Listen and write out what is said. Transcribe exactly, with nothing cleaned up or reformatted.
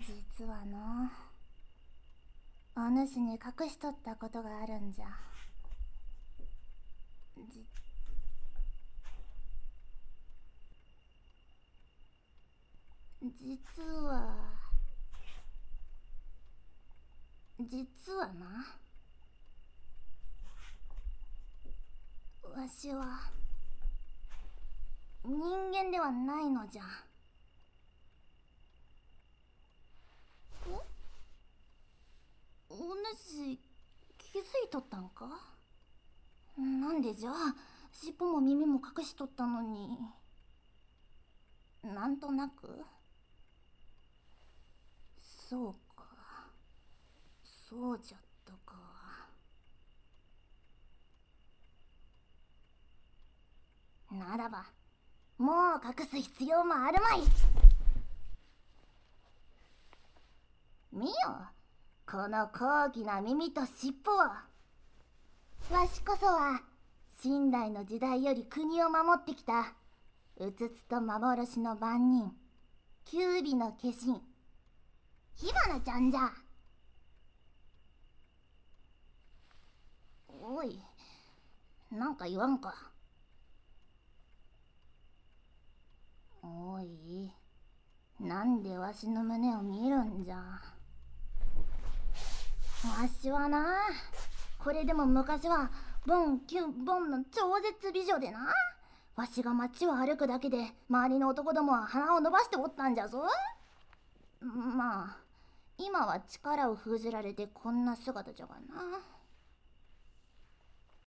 実はな、お主に隠しとったことがあるんじゃ。じ実は実はな、わしは人間ではないのじゃ。お主気づいとったんか？なんでじゃあ尻尾も耳も隠しとったのに。なんとなく。そうか、そうじゃったか。ならばもう隠す必要もあるまい。見よ、この高貴な耳と尻尾は。わしこそは清代の時代より国を守ってきたうつつと幻の番人、九尾の化身、火花ちゃんじゃ。おい、なんか言わんか。おい、なんでわしの胸を見るんじゃ。わしはな、これでも昔はボンキュンボンの超絶美女でな、わしが街を歩くだけで周りの男どもは鼻を伸ばしておったんじゃぞ。まあ今は力を封じられてこんな姿じゃがな。